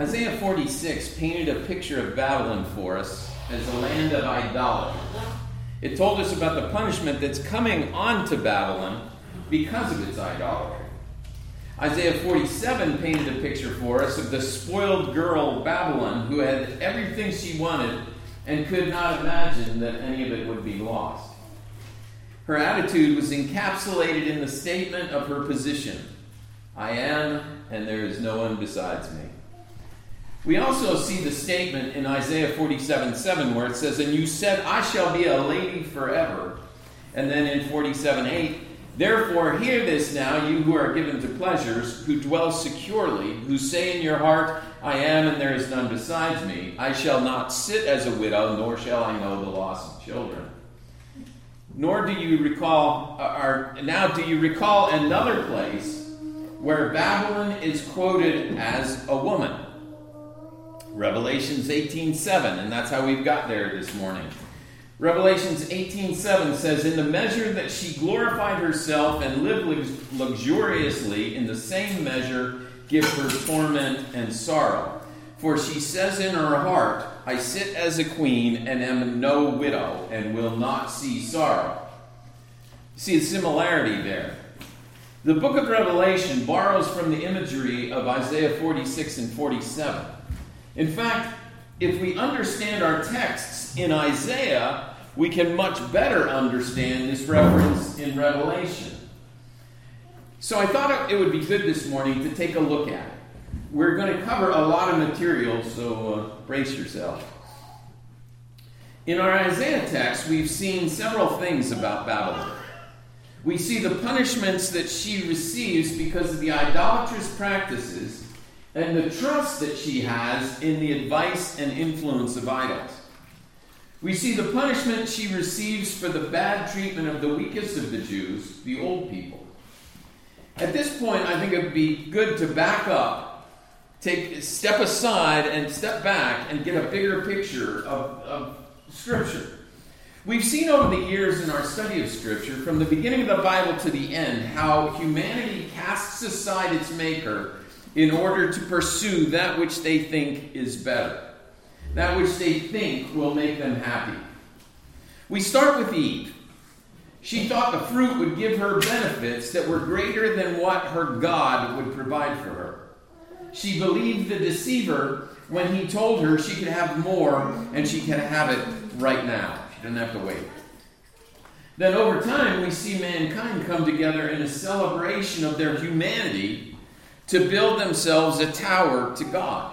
Isaiah 46 painted a picture of Babylon for us as a land of idolatry. It told us about the punishment that's coming onto Babylon because of its idolatry. Isaiah 47 painted a picture for us of the spoiled girl Babylon who had everything she wanted and could not imagine that any of it would be lost. Her attitude was encapsulated in the statement of her position. I am, and there is no one besides me. We also see the statement in Isaiah 47:7 where it says, and you said, I shall be a lady forever. And then in 47:8, therefore hear this now, you who are given to pleasures, who dwell securely, who say in your heart, I am and there is none besides me. I shall not sit as a widow, nor shall I know the loss of children. Nor do you recall, now do you recall another place where Babylon is quoted as a woman? Revelations 18:7, and that's how we've got there this morning. Revelations 18:7 says, in the measure that she glorified herself and lived luxuriously, in the same measure give her torment and sorrow. For she says in her heart, I sit as a queen and am no widow and will not see sorrow. See a similarity there. The book of Revelation borrows from the imagery of Isaiah 46 and 47. In fact, if we understand our texts in Isaiah, we can much better understand this reference in Revelation. So I thought it would be good this morning to take a look at it. We're going to cover a lot of material, so brace yourself. In our Isaiah text, we've seen several things about Babylon. We see the punishments that she receives because of the idolatrous practices and the trust that she has in the advice and influence of idols. We see the punishment she receives for the bad treatment of the weakest of the Jews, the old people. At this point, I think it would be good to back up, step aside and step back and get a bigger picture of Scripture. We've seen over the years in our study of Scripture, from the beginning of the Bible to the end, how humanity casts aside its Maker in order to pursue that which they think is better, that which they think will make them happy. We start with Eve. She thought the fruit would give her benefits that were greater than what her God would provide for her. She believed the deceiver when he told her she could have more and she could have it right now. She didn't have to wait. Then over time, we see mankind come together in a celebration of their humanity to build themselves a tower to God.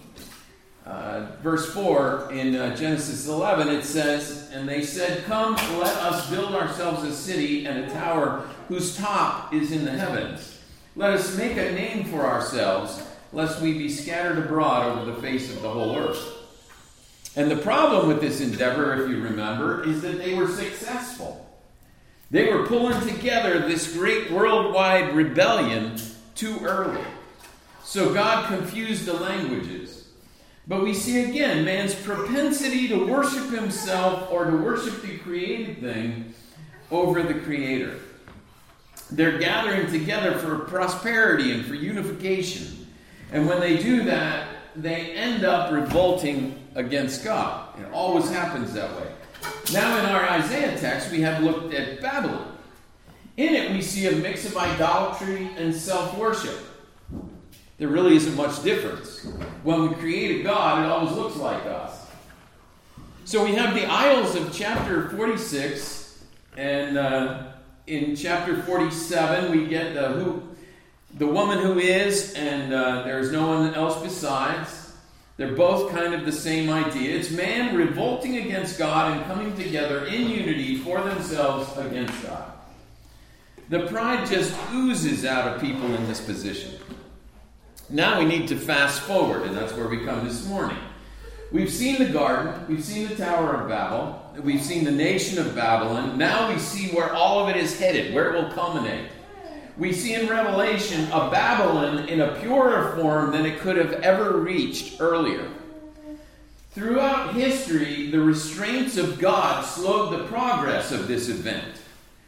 Verse 4 in Genesis 11, it says, and they said, come, let us build ourselves a city and a tower whose top is in the heavens. Let us make a name for ourselves, lest we be scattered abroad over the face of the whole earth. And the problem with this endeavor, if you remember, is that they were successful. They were pulling together this great worldwide rebellion too early. So God confused the languages. But we see again man's propensity to worship himself or to worship the created thing over the Creator. They're gathering together for prosperity and for unification. And when they do that, they end up revolting against God. It always happens that way. Now in our Isaiah text, we have looked at Babylon. In it, we see a mix of idolatry and self-worship. There really isn't much difference. When we create a God, it always looks like us. So we have the idols of chapter 46, and in chapter 47, we get the woman who is, and there's no one else besides. They're both kind of the same idea. It's man revolting against God and coming together in unity for themselves against God. The pride just oozes out of people in this position. Now we need to fast forward, and that's where we come this morning. We've seen the garden, we've seen the Tower of Babel, we've seen the nation of Babylon. Now we see where all of it is headed, where it will culminate. We see in Revelation a Babylon in a purer form than it could have ever reached earlier. Throughout history, the restraints of God slowed the progress of this event.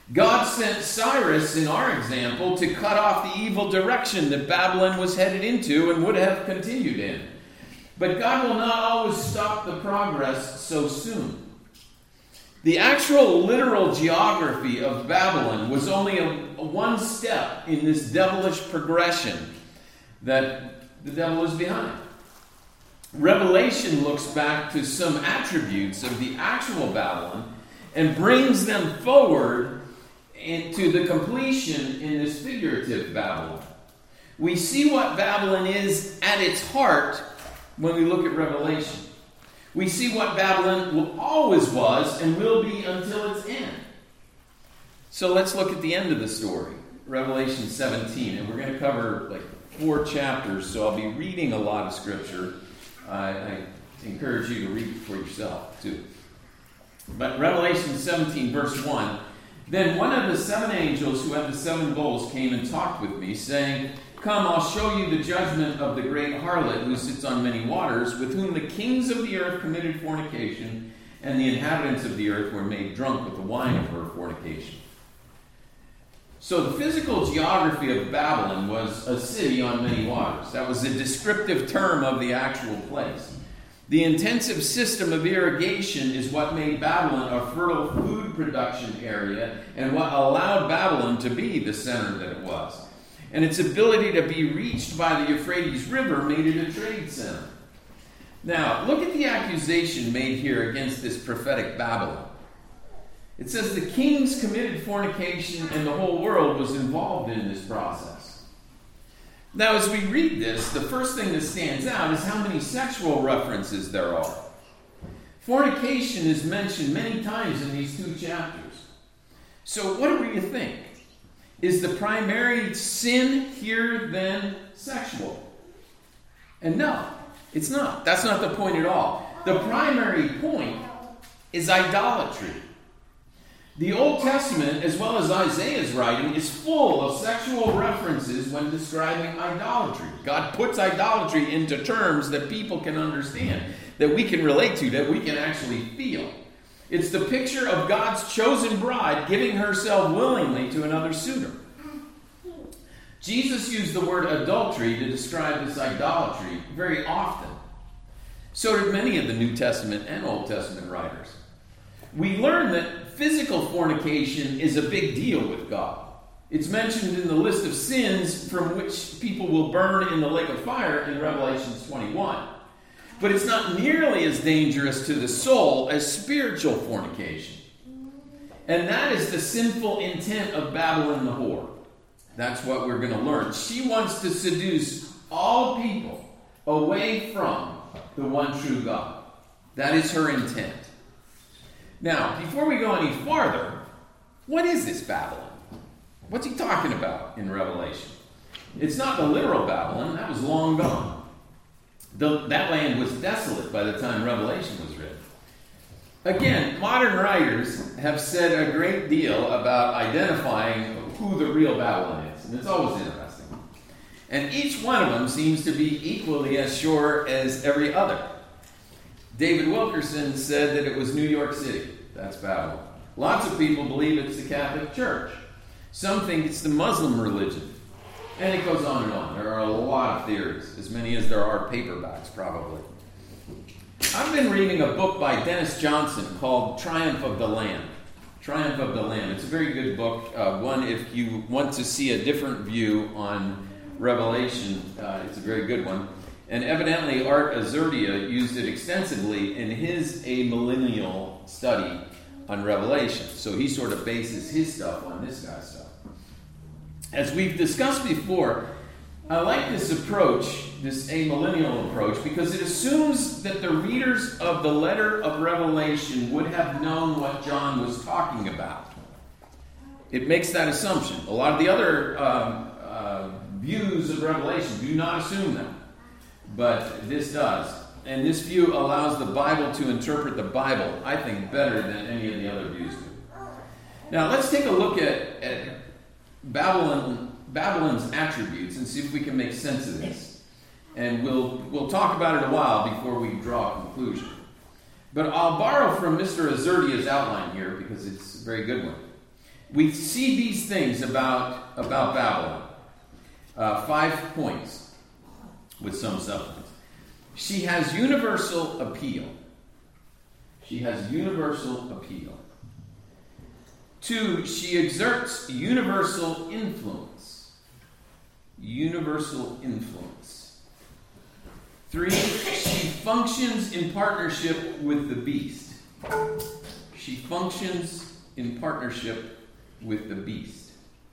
God sent Cyrus, in our example, to cut off the evil direction that Babylon was headed into and would have continued in. But God will not always stop the progress so soon. The actual literal geography of Babylon was only a one step in this devilish progression that the devil is behind. Revelation looks back to some attributes of the actual Babylon and brings them forward into the completion in this figurative Babylon. We see what Babylon is at its heart when we look at Revelation. We see what Babylon always was and will be until its end. So let's look at the end of the story, Revelation 17. And we're going to cover like 4 chapters, so I'll be reading a lot of scripture. I encourage you to read it for yourself, too. But Revelation 17, verse 1. Then one of the 7 angels who had the 7 bowls came and talked with me, saying, "Come, I'll show you the judgment of the great harlot who sits on many waters, with whom the kings of the earth committed fornication, and the inhabitants of the earth were made drunk with the wine of her fornication." So the physical geography of Babylon was a city on many waters. That was a descriptive term of the actual place. The intensive system of irrigation is what made Babylon a fertile food production area and what allowed Babylon to be the center that it was. And its ability to be reached by the Euphrates River made it a trade center. Now, look at the accusation made here against this prophetic Babylon. It says the kings committed fornication and the whole world was involved in this process. Now, as we read this, the first thing that stands out is how many sexual references there are. Fornication is mentioned many times in these 2 chapters. So what do you think? Is the primary sin here then sexual? And no, it's not. That's not the point at all. The primary point is idolatry. The Old Testament, as well as Isaiah's writing, is full of sexual references when describing idolatry. God puts idolatry into terms that people can understand, that we can relate to, that we can actually feel. It's the picture of God's chosen bride giving herself willingly to another suitor. Jesus used the word adultery to describe this idolatry very often. So did many of the New Testament and Old Testament writers. We learn that physical fornication is a big deal with God. It's mentioned in the list of sins from which people will burn in the lake of fire in Revelation 21. But it's not nearly as dangerous to the soul as spiritual fornication. And that is the sinful intent of Babylon the whore. That's what we're going to learn. She wants to seduce all people away from the one true God. That is her intent. Now, before we go any farther, what is this Babylon? What's he talking about in Revelation? It's not the literal Babylon. That was long gone. That land was desolate by the time Revelation was written. Again, modern writers have said a great deal about identifying who the real Babylon is, and it's always interesting. And each one of them seems to be equally as sure as every other. David Wilkerson said that it was New York City. That's Babylon. Lots of people believe it's the Catholic Church. Some think it's the Muslim religion. And it goes on and on. There are a lot of theories, as many as there are paperbacks, probably. I've been reading a book by Dennis Johnson called Triumph of the Lamb. Triumph of the Lamb. It's a very good book. One, if you want to see a different view on Revelation, it's a very good one. And evidently, Art Azurdia used it extensively in his amillennial study on Revelation. So he sort of bases his stuff on this guy's stuff. As we've discussed before, I like this approach, this amillennial approach, because it assumes that the readers of the letter of Revelation would have known what John was talking about. It makes that assumption. A lot of the other views of Revelation do not assume that. But this does. And this view allows the Bible to interpret the Bible, I think, better than any of the other views do. Now, let's take a look at Babylon's attributes and see if we can make sense of this. And we'll talk about it a while before we draw a conclusion. But I'll borrow from Mr. Azurdia's outline here because it's a very good one. we see these things about Babylon. 5 points with some substance. She has universal appeal. She has universal appeal. 2, she exerts universal influence. Universal influence. 3, she functions in partnership with the beast. She functions in partnership with the beast.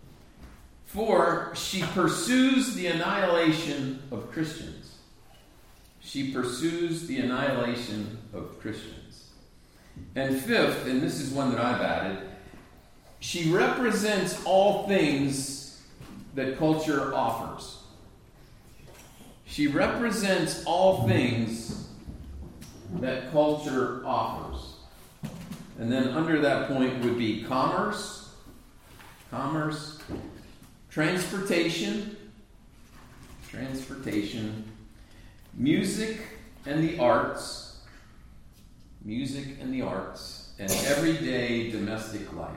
4, she pursues the annihilation of Christians. She pursues the annihilation of Christians. And 5th, and this is one that I've added, she represents all things that culture offers. She represents all things that culture offers. And then under that point would be commerce, transportation, music and the arts, and everyday domestic life.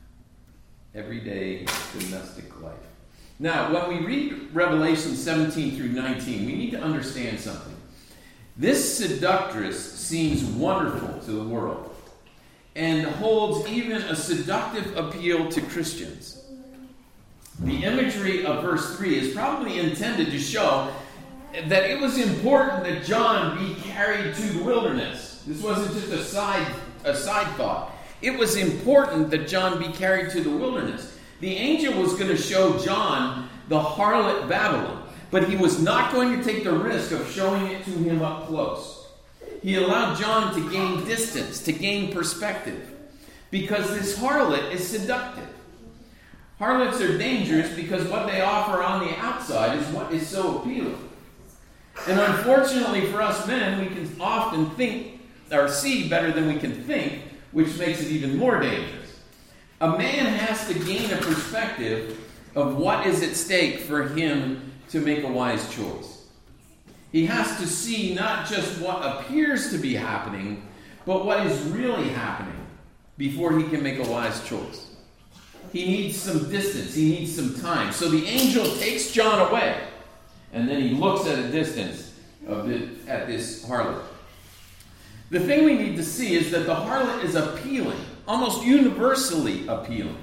Everyday domestic life. Now, when we read Revelation 17 through 19, we need to understand something. This seductress seems wonderful to the world and holds even a seductive appeal to Christians. The imagery of verse 3 is probably intended to show that it was important that John be carried to the wilderness. This wasn't just a side thought. It was important that John be carried to the wilderness. The angel was going to show John the harlot Babylon, but he was not going to take the risk of showing it to him up close. He allowed John to gain distance, to gain perspective, because this harlot is seductive. Harlots are dangerous because what they offer on the outside is what is so appealing. And unfortunately for us men, we can often think or see better than we can think, which makes it even more dangerous. A man has to gain a perspective of what is at stake for him to make a wise choice. He has to see not just what appears to be happening, but what is really happening before he can make a wise choice. He needs some distance. He needs some time. So the angel takes John away, and then he looks at a distance at this harlot. The thing we need to see is that the harlot is appealing, almost universally appealing.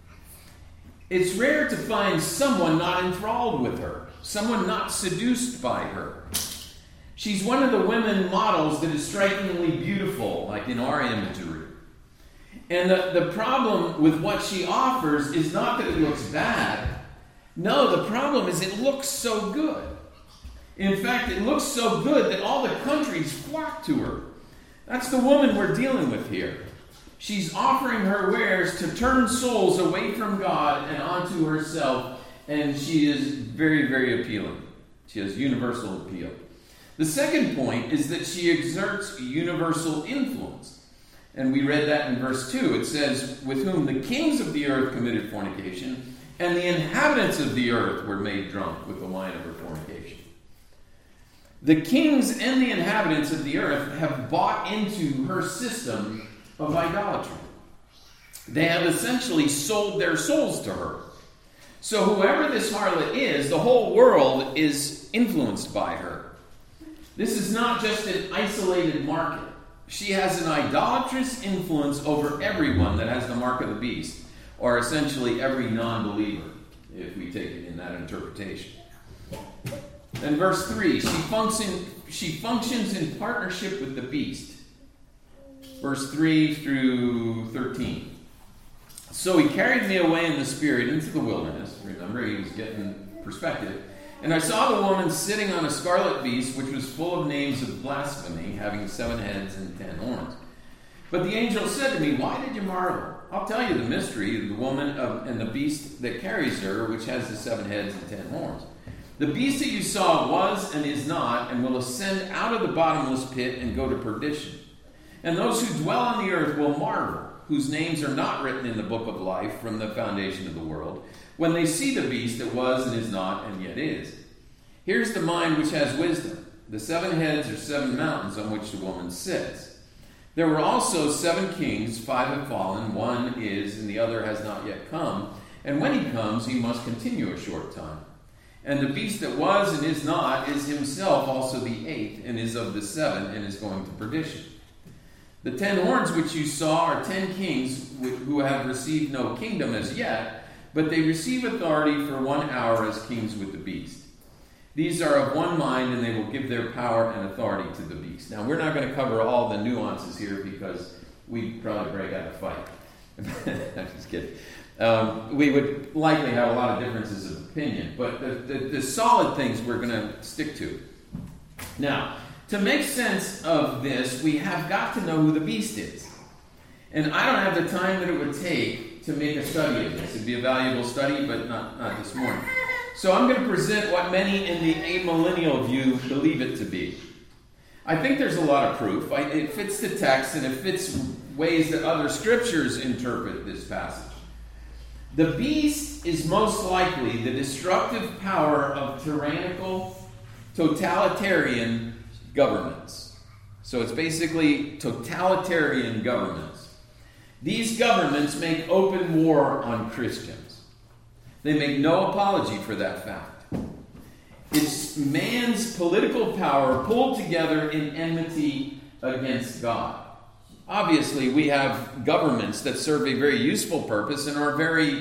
It's rare to find someone not enthralled with her, someone not seduced by her. She's one of the women models that is strikingly beautiful, like in our imagery. And the problem with what she offers is not that it looks bad. No, the problem is it looks so good. In fact, it looks so good that all the countries flock to her. That's the woman we're dealing with here. She's offering her wares to turn souls away from God and onto herself, and she is very, very appealing. She has universal appeal. The second point is that she exerts universal influence. And we read that in verse 2. It says, with whom the kings of the earth committed fornication, and the inhabitants of the earth were made drunk with the wine of her fornication. The kings and the inhabitants of the earth have bought into her system of idolatry. They have essentially sold their souls to her. So whoever this harlot is, the whole world is influenced by her. This is not just an isolated market. She has an idolatrous influence over everyone that has the mark of the beast, or essentially every non-believer, if we take it in that interpretation. Then verse 3, she functions in partnership with the beast. Verse 3 through 13. So he carried me away in the spirit into the wilderness. Remember, he was getting perspective. And I saw the woman sitting on a scarlet beast, which was full of names of blasphemy, having 7 heads and 10 horns. But the angel said to me, why did you marvel? I'll tell you the mystery of the woman and the beast that carries her, which has the 7 heads and 10 horns. The beast that you saw was and is not, and will ascend out of the bottomless pit and go to perdition. And those who dwell on the earth will marvel, whose names are not written in the book of life from the foundation of the world, when they see the beast that was and is not and yet is. Here's the mind which has wisdom. The 7 heads are 7 mountains on which the woman sits. There were also 7 kings, 5 have fallen, 1 is, and the other has not yet come. And when he comes, he must continue a short time. And the beast that was and is not is himself also the 8th, and is of the 7, and is going to perdition. The 10 horns which you saw are 10 kings who have received no kingdom as yet, but they receive authority for 1 hour as kings with the beast. These are of one mind, and they will give their power and authority to the beast. Now, we're not going to cover all the nuances here because we'd probably break out a fight. I'm just kidding. We would likely have a lot of differences of opinion, but the solid things we're going to stick to. Now, to make sense of this, we have got to know who the beast is. And I don't have the time that it would take to make a study of this. It'd be a valuable study, but not this morning. So I'm going to present what many in the amillennial view believe it to be. I think there's a lot of proof. It fits the text, and it fits ways that other scriptures interpret this passage. The beast is most likely the destructive power of tyrannical, totalitarian governments. So it's basically totalitarian governments. These governments make open war on Christians. They make no apology for that fact. It's man's political power pulled together in enmity against God. Obviously, we have governments that serve a very useful purpose and are very,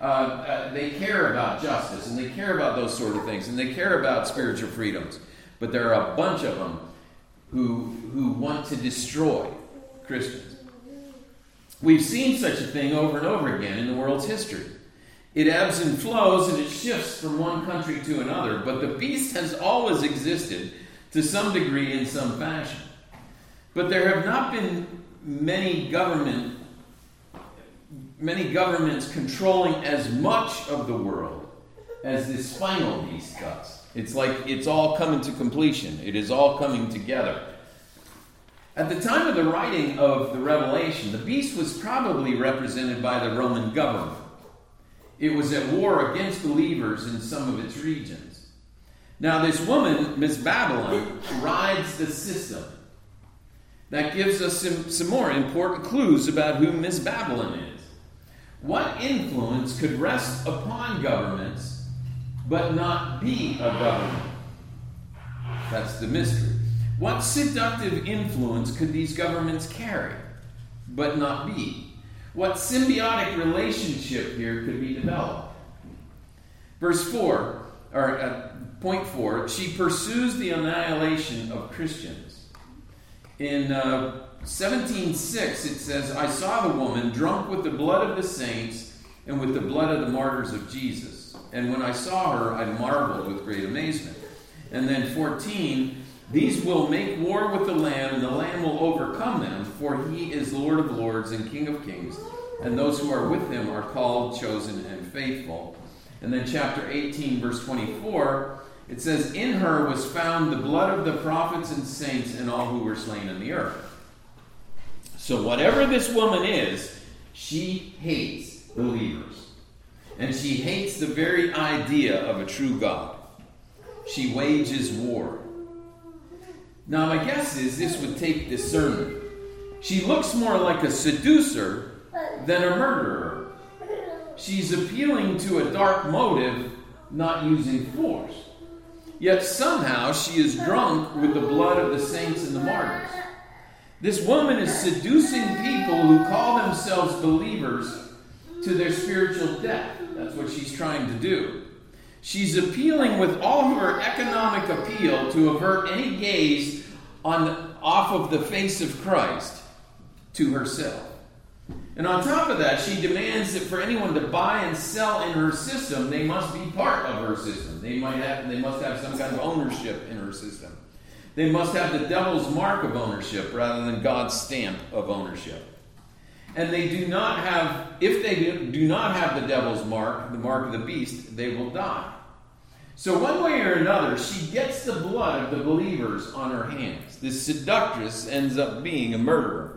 they care about justice, and they care about those sort of things, and they care about spiritual freedoms. But there are a bunch of them who want to destroy Christians. We've seen such a thing over and over again in the world's history. It ebbs and flows, and it shifts from one country to another, but the beast has always existed to some degree in some fashion. But there have not been many governments controlling as much of the world as this final beast does. It's like it's all coming to completion. It is all coming together. At the time of the writing of the Revelation, the beast was probably represented by the Roman government. It was at war against believers in some of its regions. Now, this woman, Miss Babylon, rides the system. That gives us some more important clues about who Miss Babylon is. What influence could rest upon governments but not be a government? That's the mystery. What seductive influence could these governments carry but not be? What symbiotic relationship here could be developed? Verse 4, or point 4, she pursues the annihilation of Christians. In 17:6 it says, I saw the woman drunk with the blood of the saints and with the blood of the martyrs of Jesus. And when I saw her, I marveled with great amazement. And then 14, these will make war with the Lamb, and the Lamb will overcome them, for he is Lord of lords and King of kings, and those who are with him are called, chosen, and faithful. And then chapter 18, verse 24, it says, in her was found the blood of the prophets and saints and all who were slain in the earth. So whatever this woman is, she hates believers. And she hates the very idea of a true God. She wages war. Now, my guess is this would take discernment. She looks more like a seducer than a murderer. She's appealing to a dark motive, not using force. Yet somehow she is drunk with the blood of the saints and the martyrs. This woman is seducing people who call themselves believers to their spiritual death. That's what she's trying to do. She's appealing with all of her economic appeal to avert any gaze off of the face of Christ to herself. And on top of that, she demands that for anyone to buy and sell in her system, they must be part of her system. They must have some kind of ownership in her system. They must have the devil's mark of ownership rather than God's stamp of ownership. And they do not have, if they do not have the devil's mark, the mark of the beast, they will die. So one way or another, she gets the blood of the believers on her hands. This seductress ends up being a murderer.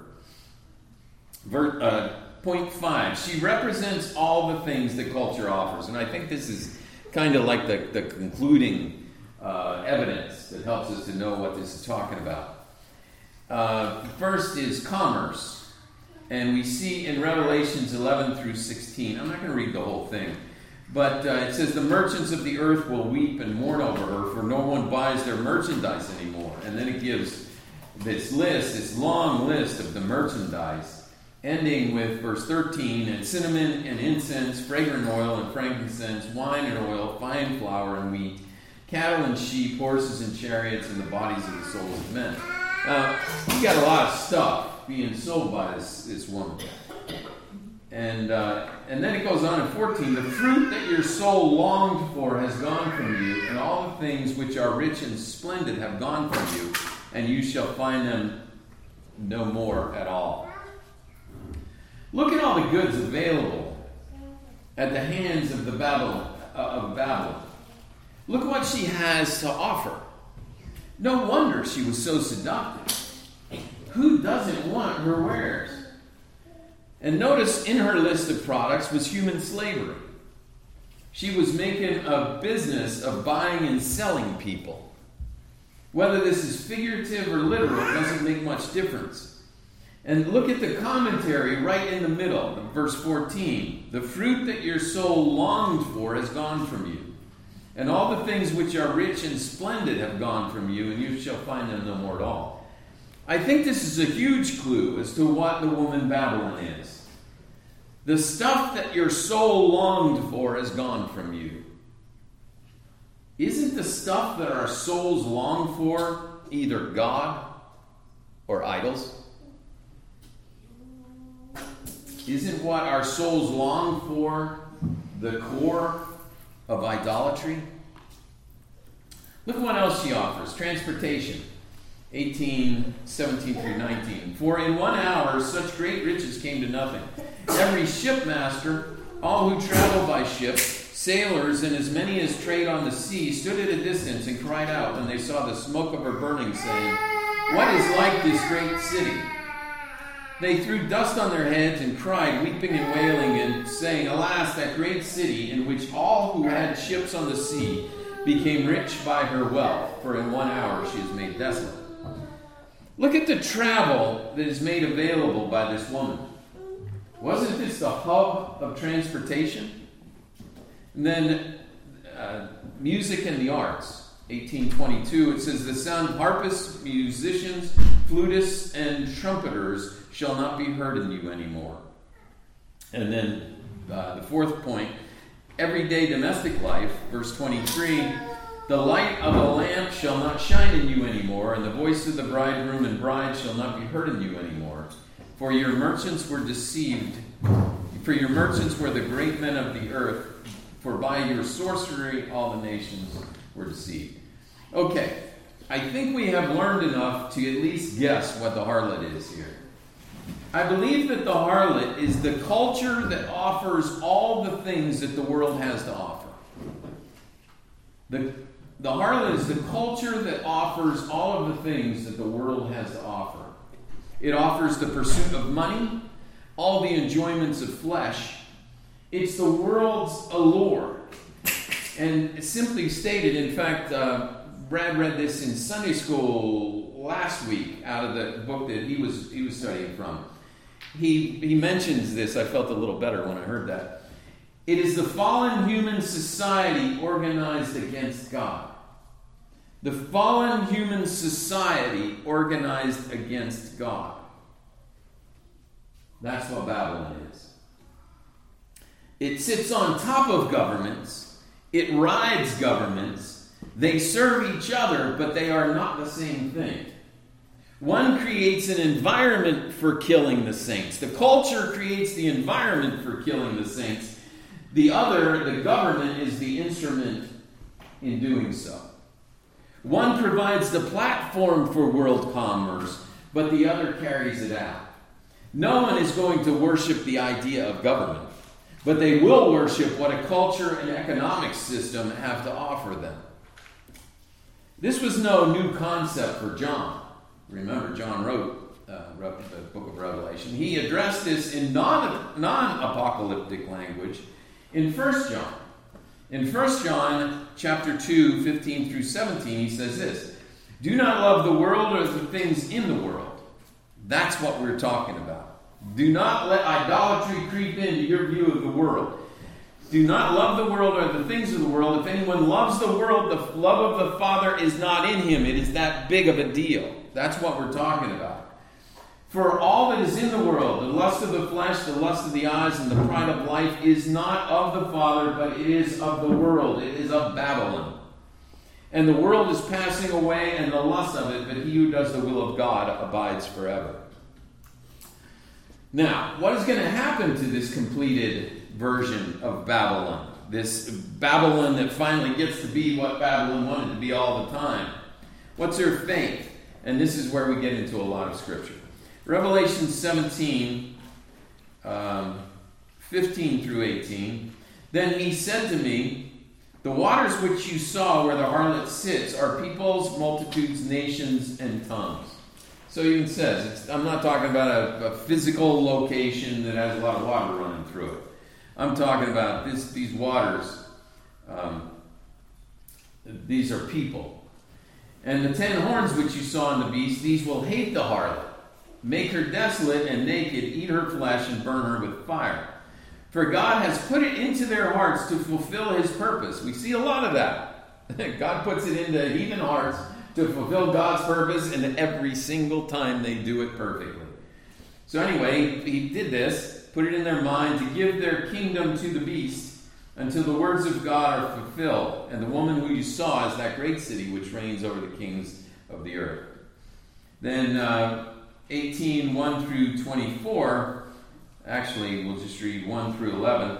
Point 5, she represents all the things that culture offers. And I think this is kind of like the concluding evidence that helps us to know what this is talking about. First is commerce. And we see in Revelations 11 through 16, I'm not going to read the whole thing, but it says, the merchants of the earth will weep and mourn over her, for no one buys their merchandise anymore. And then it gives this long list of the merchandise, ending with verse 13, and cinnamon and incense, fragrant oil and frankincense, wine and oil, fine flour and wheat, cattle and sheep, horses and chariots, and the bodies of the souls of men. You got a lot of stuff being sold by this woman. And then it goes on in 14, the fruit that your soul longed for has gone from you, and all the things which are rich and splendid have gone from you, and you shall find them no more at all. Look at all the goods available at the hands of Babylon. Look what she has to offer. No wonder she was so seductive. Who doesn't want her wares? And notice in her list of products was human slavery. She was making a business of buying and selling people. Whether this is figurative or literal doesn't make much difference. And look at the commentary right in the middle, verse 14. The fruit that your soul longed for has gone from you. And all the things which are rich and splendid have gone from you, and you shall find them no more at all. I think this is a huge clue as to what the woman Babylon is. The stuff that your soul longed for has gone from you. Isn't the stuff that our souls long for either God or idols? Isn't what our souls long for the core of idolatry? Look what else she offers. Transportation. 17 through 19. For in 1 hour such great riches came to nothing. Every shipmaster, all who travel by ship, sailors, and as many as trade on the sea, stood at a distance and cried out when they saw the smoke of her burning, saying, what is like this great city? They threw dust on their heads and cried, weeping and wailing, and saying, alas, that great city in which all who had ships on the sea became rich by her wealth, for in 1 hour she is made desolate. Look at the travel that is made available by this woman. Wasn't this the hub of transportation? And then music and the arts. 1822, it says, the sound of harpists, musicians, flutists, and trumpeters shall not be heard in you anymore. And then the fourth point, everyday domestic life, verse 23, the light of a lamp shall not shine in you anymore, and the voice of the bridegroom and bride shall not be heard in you anymore. For your merchants were deceived, for your merchants were the great men of the earth, for by your sorcery all the nations were deceived. Okay, I think we have learned enough to at least guess what the harlot is here. I believe that the harlot is the culture that offers all the things that the world has to offer. The harlot is the culture that offers all of the things that the world has to offer. It offers the pursuit of money, all the enjoyments of flesh. It's the world's allure. And simply stated, in fact, Brad read this in Sunday school last week out of the book that he was studying from. He mentions this. I felt a little better when I heard that. It is the fallen human society organized against God. The fallen human society organized against God. That's what Babylon is. It sits on top of governments. It rides governments. They serve each other, but they are not the same thing. One creates an environment for killing the saints. The culture creates the environment for killing the saints. The other, the government, is the instrument in doing so. One provides the platform for world commerce, but the other carries it out. No one is going to worship the idea of government, but they will worship what a culture and economic system have to offer them. This was no new concept for John. Remember, John wrote the book of Revelation. He addressed this in non-apocalyptic language in 1 John. In 1 John chapter 2, 15 through 17, he says this, do not love the world or the things in the world. That's what we're talking about. Do not let idolatry creep into your view of the world. Do not love the world or the things of the world. If anyone loves the world, the love of the Father is not in him. It is that big of a deal. That's what we're talking about. For all that is in the world, the lust of the flesh, the lust of the eyes, and the pride of life, is not of the Father, but it is of the world. It is of Babylon. And the world is passing away, and the lust of it, but he who does the will of God abides forever. Now, what is going to happen to this completed version of Babylon? This Babylon that finally gets to be what Babylon wanted to be all the time. What's her fate? And this is where we get into a lot of Scripture. Revelation 17, 15 through 18. Then he said to me, the waters which you saw where the harlot sits are peoples, multitudes, nations, and tongues. So he even says, I'm not talking about a physical location that has a lot of water running through it. I'm talking about these waters. These are people. And the 10 horns which you saw in the beast, these will hate the harlot, make her desolate and naked, eat her flesh, and burn her with fire. For God has put it into their hearts to fulfill his purpose. We see a lot of that. God puts it into heathen hearts to fulfill God's purpose, and every single time they do it perfectly. So anyway, he did this, put it in their mind to give their kingdom to the beast until the words of God are fulfilled. And the woman who you saw is that great city which reigns over the kings of the earth. Then 18, 1 through 24, actually we'll just read 1 through 11.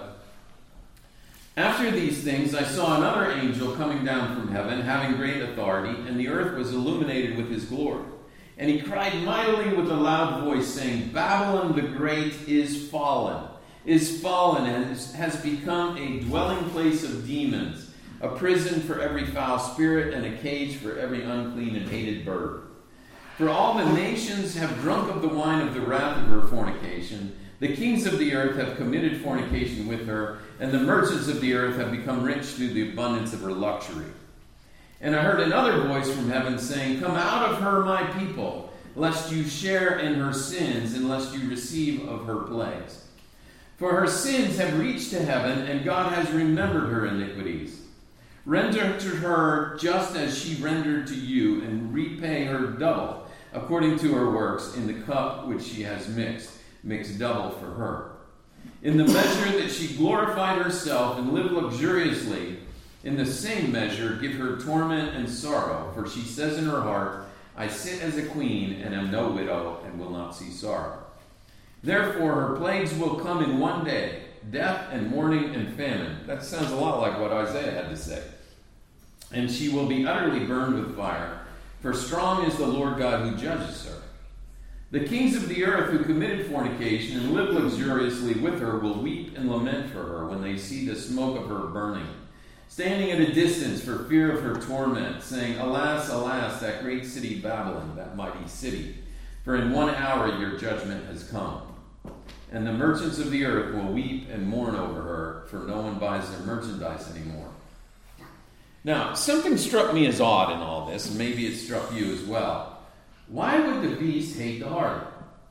After these things, I saw another angel coming down from heaven, having great authority, and the earth was illuminated with his glory. And he cried mightily with a loud voice, saying, Babylon the Great is fallen, and has become a dwelling place of demons, a prison for every foul spirit, and a cage for every unclean and hated bird. For all the nations have drunk of the wine of the wrath of her fornication. The kings of the earth have committed fornication with her, and the merchants of the earth have become rich through the abundance of her luxury. And I heard another voice from heaven saying, Come out of her, my people, lest you share in her sins, and lest you receive of her plagues. For her sins have reached to heaven, and God has remembered her iniquities. Render to her just as she rendered to you, and repay her double, according to her works, in the cup which she has mixed double for her. In the measure that she glorified herself and lived luxuriously, in the same measure give her torment and sorrow. For she says in her heart, I sit as a queen and am no widow and will not see sorrow. Therefore her plagues will come in one day, death and mourning and famine. That sounds a lot like what Isaiah had to say. And she will be utterly burned with fire, for strong is the Lord God who judges her. The kings of the earth who committed fornication and lived luxuriously with her will weep and lament for her when they see the smoke of her burning, standing at a distance for fear of her torment, saying, Alas, alas, that great city Babylon, that mighty city, for in 1 hour your judgment has come. And the merchants of the earth will weep and mourn over her, for no one buys their merchandise anymore. Now, something struck me as odd in all this, and maybe it struck you as well. Why would the beast hate the harlot?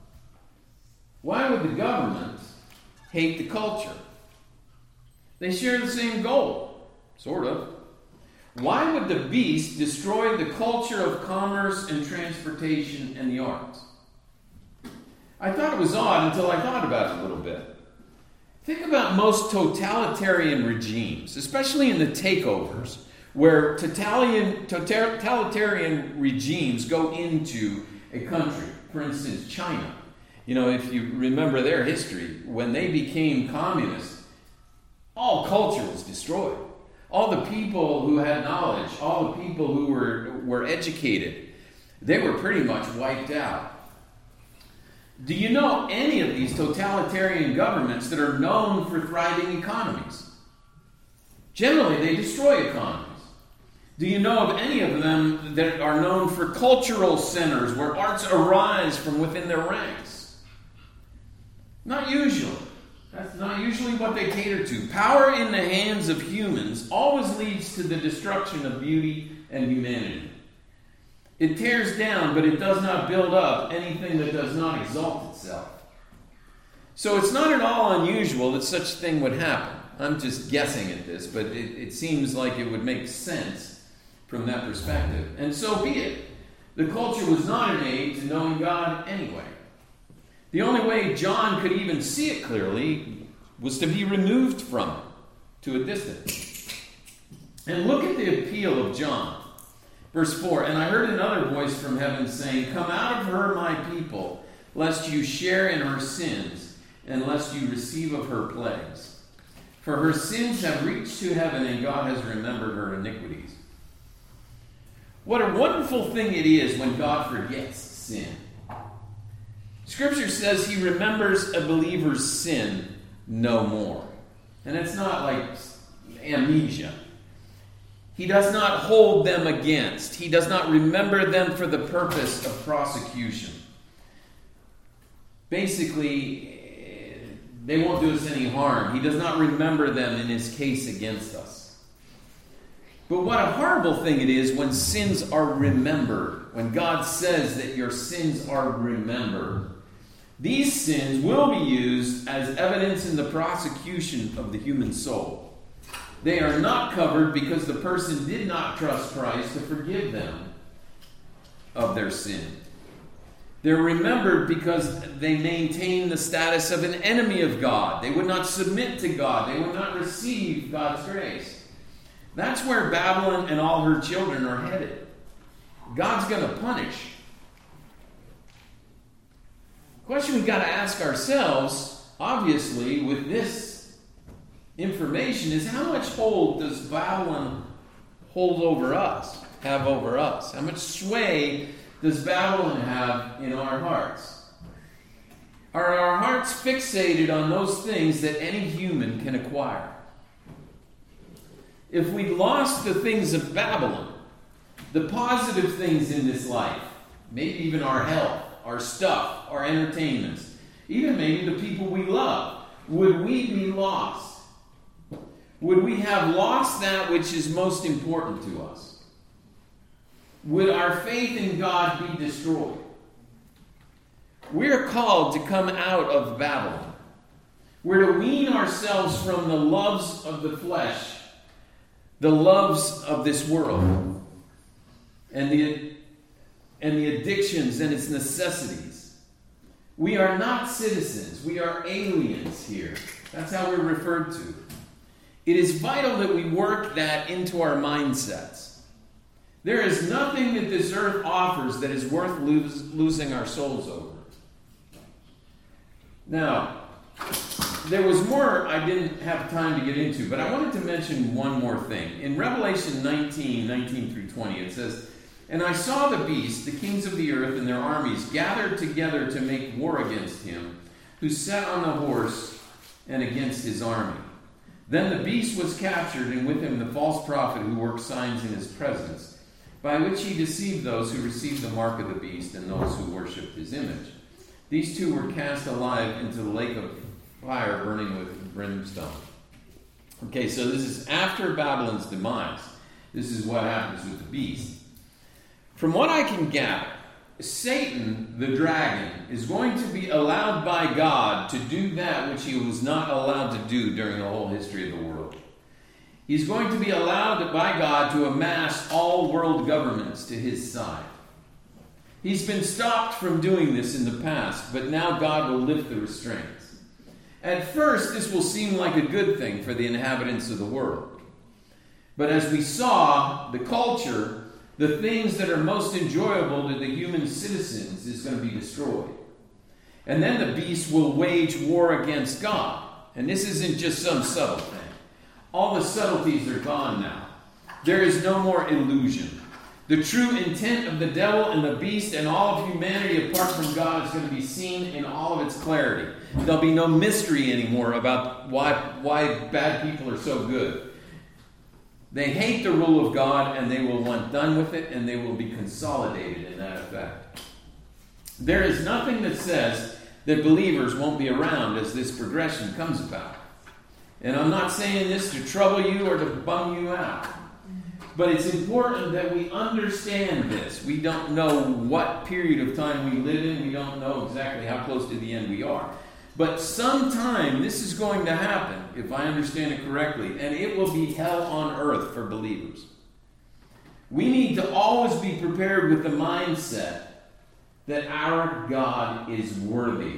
Why would the government hate the culture? They share the same goal, sort of. Why would the beast destroy the culture of commerce and transportation and the arts? I thought it was odd until I thought about it a little bit. Think about most totalitarian regimes, especially in the takeovers, where totalitarian regimes go into a country. For instance, China. You know, if you remember their history, when they became communist, all culture was destroyed. All the people who had knowledge, all the people who were educated, they were pretty much wiped out. Do you know any of these totalitarian governments that are known for thriving economies? Generally, they destroy economies. Do you know of any of them that are known for cultural centers where arts arise from within their ranks? Not usually. That's not usually what they cater to. Power in the hands of humans always leads to the destruction of beauty and humanity. It tears down, but it does not build up anything that does not exalt itself. So it's not at all unusual that such a thing would happen. I'm just guessing at this, but it seems like it would make sense from that perspective. And so be it. The culture was not an aid to knowing God anyway. The only way John could even see it clearly was to be removed from it to a distance. And look at the appeal of John. Verse 4, "And I heard another voice from heaven saying, 'Come out of her, my people, lest you share in her sins, and lest you receive of her plagues. For her sins have reached to heaven, and God has remembered her iniquities.'" What a wonderful thing it is when God forgets sin. Scripture says he remembers a believer's sin no more. And it's not like amnesia. He does not hold them against. He does not remember them for the purpose of prosecution. Basically, they won't do us any harm. He does not remember them in his case against us. But what a horrible thing it is when sins are remembered. When God says that your sins are remembered. These sins will be used as evidence in the prosecution of the human soul. They are not covered because the person did not trust Christ to forgive them of their sin. They're remembered because they maintain the status of an enemy of God. They would not submit to God. They would not receive God's grace. That's where Babylon and all her children are headed. God's going to punish. The question we've got to ask ourselves, obviously, with this information is, how much hold does Babylon hold over us, have over us? How much sway does Babylon have in our hearts? Are our hearts fixated on those things that any human can acquire? If we lost the things of Babylon, the positive things in this life, maybe even our health, our stuff, our entertainments, even maybe the people we love, would we be lost? Would we have lost that which is most important to us? Would our faith in God be destroyed? We are called to come out of Babylon. We're to wean ourselves from the loves of the flesh, the loves of this world, and the addictions and its necessities. We are not citizens. We are aliens here. That's how we're referred to. It is vital that we work that into our mindsets. There is nothing that this earth offers that is worth losing our souls over. Now, there was more I didn't have time to get into, but I wanted to mention one more thing. In Revelation 19 through 20, it says, "And I saw the beast, the kings of the earth and their armies, gathered together to make war against him, who sat on the horse, and against his army. Then the beast was captured, and with him the false prophet who worked signs in his presence, by which he deceived those who received the mark of the beast and those who worshipped his image. These two were cast alive into the lake of fire burning with brimstone." Okay, so this is after Babylon's demise. This is what happens with the beast. From what I can gather, Satan, the dragon, is going to be allowed by God to do that which he was not allowed to do during the whole history of the world. He's going to be allowed by God to amass all world governments to his side. He's been stopped from doing this in the past, but now God will lift the restraints. At first, this will seem like a good thing for the inhabitants of the world. But as we saw, the culture, the things that are most enjoyable to the human citizens, is going to be destroyed. And then the beast will wage war against God. And this isn't just some subtle thing. All the subtleties are gone now. There is no more illusion. The true intent of the devil and the beast and all of humanity apart from God is going to be seen in all of its clarity. There'll be no mystery anymore about why bad people are so good. They hate the rule of God, and they will want done with it, and they will be consolidated in that effect. There is nothing that says that believers won't be around as this progression comes about. And I'm not saying this to trouble you or to bum you out. But it's important that we understand this. We don't know what period of time we live in. We don't know exactly how close to the end we are. But sometime this is going to happen, if I understand it correctly, and it will be hell on earth for believers. We need to always be prepared with the mindset that our God is worthy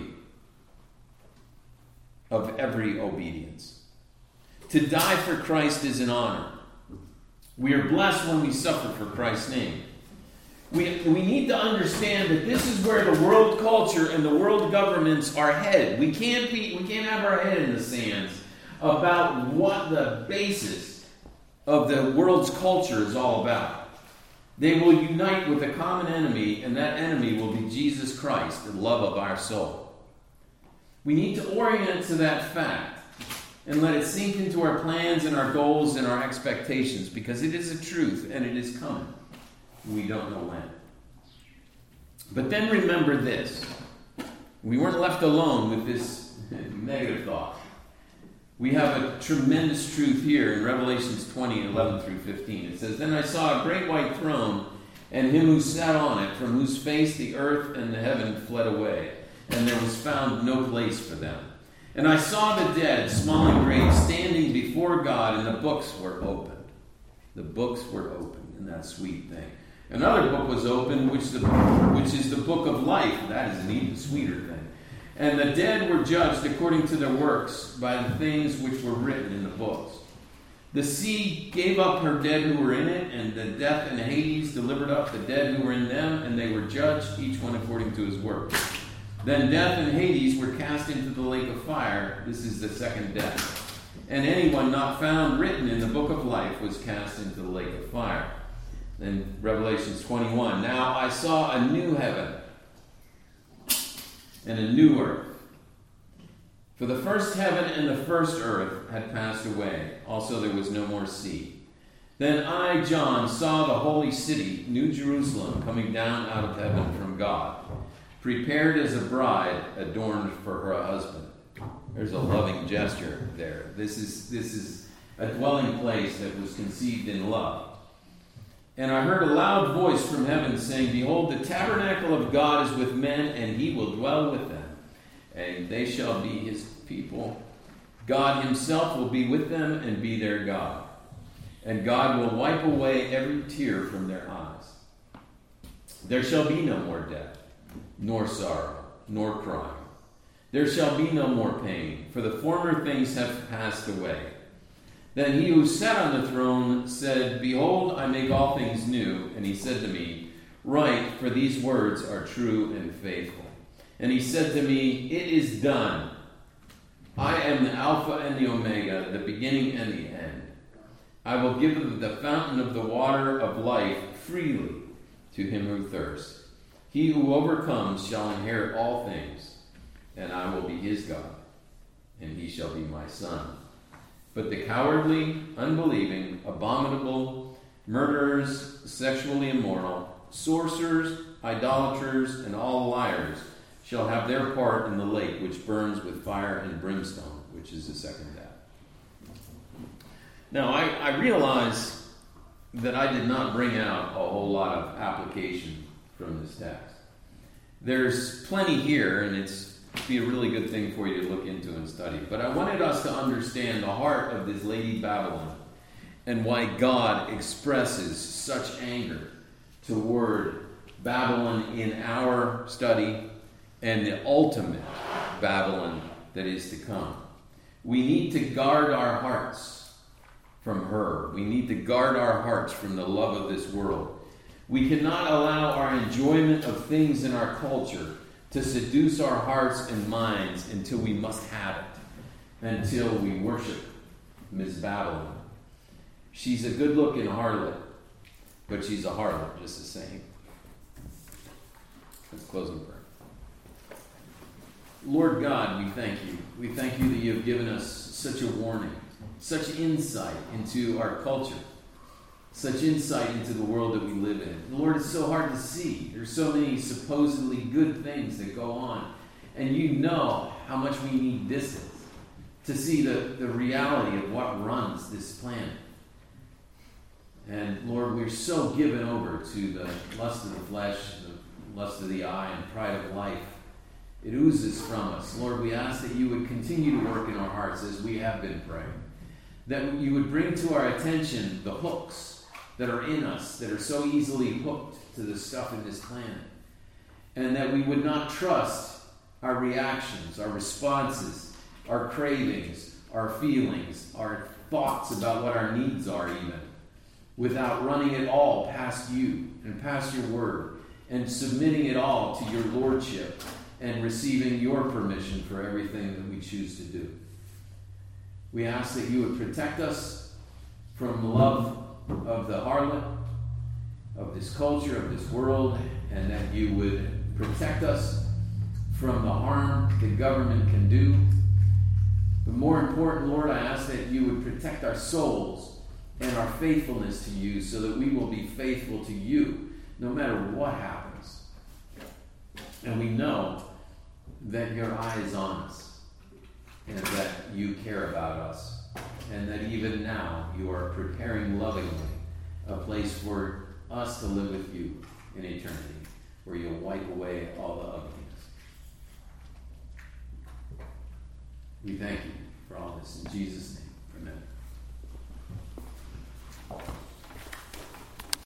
of every obedience. To die for Christ is an honor. We are blessed when we suffer for Christ's name. We need to understand that this is where the world culture and the world governments are headed. We can't have our head in the sands about what the basis of the world's culture is all about. They will unite with a common enemy, and that enemy will be Jesus Christ, the love of our soul. We need to orient to that fact and let it sink into our plans and our goals and our expectations, because it is a truth and it is coming. We don't know when. But then remember this. We weren't left alone with this negative thought. We have a tremendous truth here in Revelations 20, 11 through 15. It says, "Then I saw a great white throne, and him who sat on it, from whose face the earth and the heaven fled away, and there was found no place for them. And I saw the dead, small and great, standing before God, and the books were opened." The books were opened, and that sweet thing. Another book was opened, which is the book of life. That is an even sweeter thing. And the dead were judged according to their works by the things which were written in the books. The sea gave up her dead who were in it, and the death and Hades delivered up the dead who were in them, and they were judged, each one according to his work. Then death and Hades were cast into the lake of fire. This is the second death. And anyone not found written in the book of life was cast into the lake of fire. Then Revelations 21. "Now I saw a new heaven and a new earth. For the first heaven and the first earth had passed away. Also there was no more sea. Then I, John, saw the holy city, New Jerusalem, coming down out of heaven from God, prepared as a bride adorned for her husband." There's a loving gesture there. This is a dwelling place that was conceived in love. "And I heard a loud voice from heaven saying, Behold, the tabernacle of God is with men, and he will dwell with them. And they shall be his people. God himself will be with them and be their God. And God will wipe away every tear from their eyes. There shall be no more death, nor sorrow, nor crying. There shall be no more pain, for the former things have passed away. Then he who sat on the throne said, Behold, I make all things new. And he said to me, Write, for these words are true and faithful. And he said to me, It is done. I am the Alpha and the Omega, the beginning and the end. I will give the fountain of the water of life freely to him who thirsts. He who overcomes shall inherit all things, and I will be his God, and he shall be my son. But the cowardly, unbelieving, abominable, murderers, sexually immoral, sorcerers, idolaters, and all liars shall have their part in the lake which burns with fire and brimstone, which is the second death. Now, I realize that I did not bring out a whole lot of application from this text. There's plenty here, and it's be a really good thing for you to look into and study. But I wanted us to understand the heart of this Lady Babylon and why God expresses such anger toward Babylon in our study and the ultimate Babylon that is to come. We need to guard our hearts from her. We need to guard our hearts from the love of this world. We cannot allow our enjoyment of things in our culture to seduce our hearts and minds until we must have it, until we worship Miss Babylon. She's a good-looking harlot, but she's a harlot just the same. Let's close in prayer. Lord God, we thank you. We thank you that you have given us such a warning, such insight into our culture, such insight into the world that we live in. Lord, it's so hard to see. There's so many supposedly good things that go on. And you know how much we need distance to see the reality of what runs this planet. And Lord, we're so given over to the lust of the flesh, the lust of the eye, and pride of life. It oozes from us. Lord, we ask that you would continue to work in our hearts as we have been praying. That you would bring to our attention the hooks that are in us, that are so easily hooked to the stuff in this planet. And that we would not trust our reactions, our responses, our cravings, our feelings, our thoughts about what our needs are even, without running it all past you and past your word and submitting it all to your lordship and receiving your permission for everything that we choose to do. We ask that you would protect us from love of the harlot, of this culture, of this world, and that you would protect us from the harm the government can do. But more important, Lord, I ask that you would protect our souls and our faithfulness to you so that we will be faithful to you no matter what happens. And we know that your eye is on us and that you care about us and that even now you are preparing lovingly a place for us to live with you in eternity, where you'll wipe away all the ugliness. We thank you for all this in Jesus' name. Amen.